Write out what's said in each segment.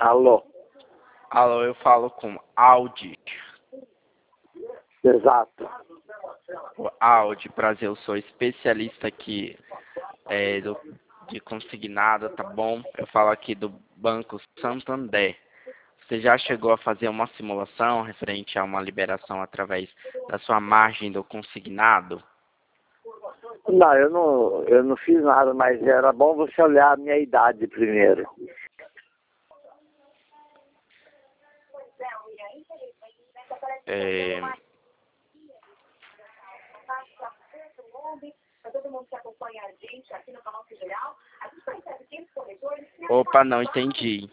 Alô? Alô, eu falo com Audi. Exato. O Audi, prazer, eu sou especialista aqui de consignado, tá bom? Eu falo aqui do Banco Santander. Você já chegou a fazer uma simulação referente a uma liberação através da sua margem do consignado? Não, eu não fiz nada, mas era bom você olhar a minha idade primeiro. Opa, não entendi.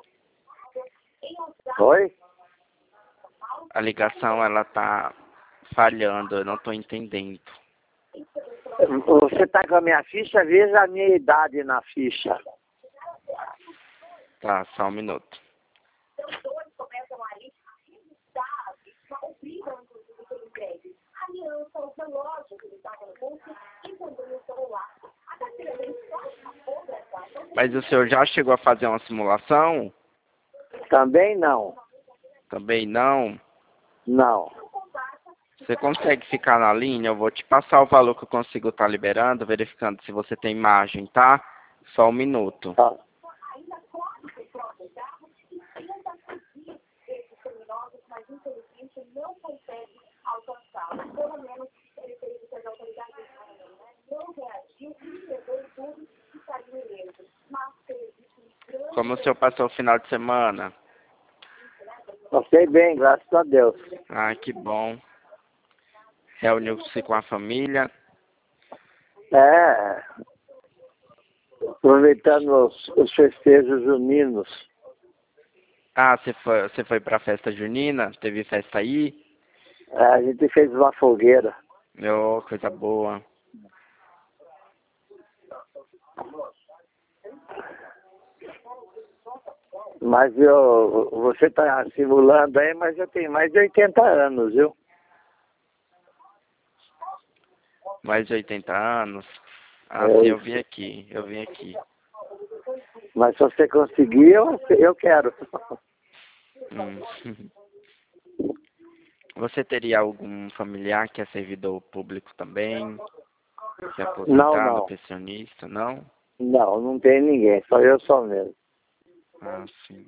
Oi? A ligação, ela tá falhando, eu não tô entendendo. Você tá com a minha ficha? Veja a minha idade na ficha. Tá, só um minuto. Mas o senhor já chegou a fazer uma simulação? Também não. Também não. Não. Você consegue ficar na linha? Eu vou te passar o valor que eu consigo estar liberando, verificando se você tem margem, tá? Só um minuto. Tá. Como o senhor passou o final de semana? Passei bem, graças a Deus. Ah, que bom. Reuniu-se com a família? É. Aproveitando os festejos juninos. Ah, você foi pra festa junina? Teve festa aí? É, a gente fez uma fogueira. Oh, coisa boa. Mas você está simulando aí, mas eu tenho mais de 80 anos, viu? Mais de 80 anos? Ah, É sim, isso. eu vim aqui. Mas se você conseguir, eu quero. Hum. Você teria algum familiar que é servidor público também? Que é aposentado, Não. pensionista, não? Não tem ninguém, só eu só mesmo. Ah, sim.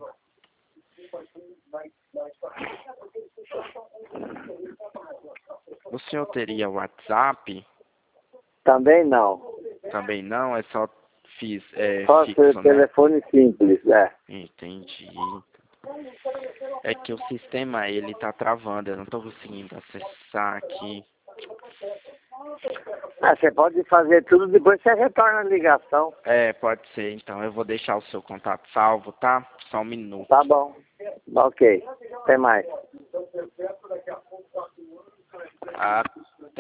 O senhor teria WhatsApp? Também não. Também não, é só Só fixo, né? telefone simples, é. Entendi. É que o sistema, ele tá travando, eu não tô conseguindo acessar aqui. Ah, você pode fazer tudo, depois você retorna a ligação. É, pode ser, então. Eu vou deixar o seu contato salvo, tá? Só um minuto. Tá bom. Ok. Até mais. Ah,